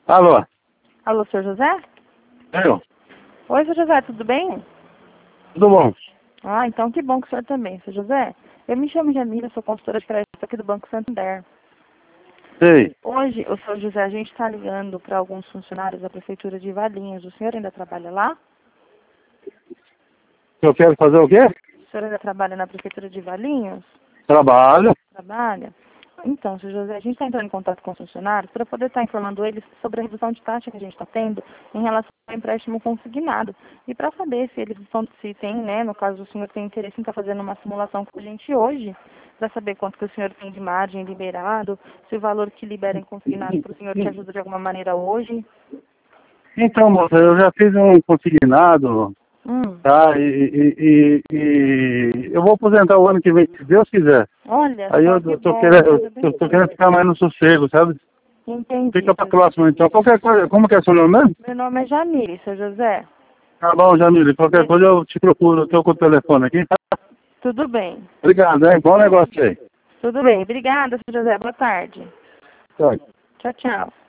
Alô? Alô, senhor José? Eu? Oi, senhor José, tudo bem? Tudo bom? Ah, então que bom que o senhor também, senhor José. Eu me chamo Jamila, sou consultora de crédito aqui do Banco Santander. Sei. Hoje, o senhor José, a gente está ligando para alguns funcionários da Prefeitura de Valinhos. O senhor ainda trabalha lá? Eu quero fazer o quê? O senhor ainda trabalha na Prefeitura de Valinhos? Trabalho. Trabalha? Então, senhor José, a gente está entrando em contato com os funcionários para poder estar informando eles sobre a redução de taxa que a gente está tendo em relação ao empréstimo consignado. E para saber se eles estão, se tem, né, no caso o senhor tem interesse em estar fazendo uma simulação com a gente hoje, para saber quanto que o senhor tem de margem liberado, se o valor que libera em consignado para o senhor te ajuda de alguma maneira hoje. Então, moça, eu já fiz um consignado, tá? E eu vou aposentar o ano que vem, se Deus quiser. Olha, Aí só eu que tô bom, querendo, seja eu tô bem-vindo. querendo ficar mais no sossego, sabe? Entendi. Fica pra Seu próximo, José. então. Qualquer coisa, como que é seu nome mesmo? Meu nome é Jamile, seu José. Tá bom, Jamile. Qualquer coisa eu te procuro, eu tô com o telefone aqui, tá? Tudo bem. Obrigado, hein? Bom negócio aí. Tudo bem. Obrigada, seu José. Boa tarde. Tchau. Tchau, tchau.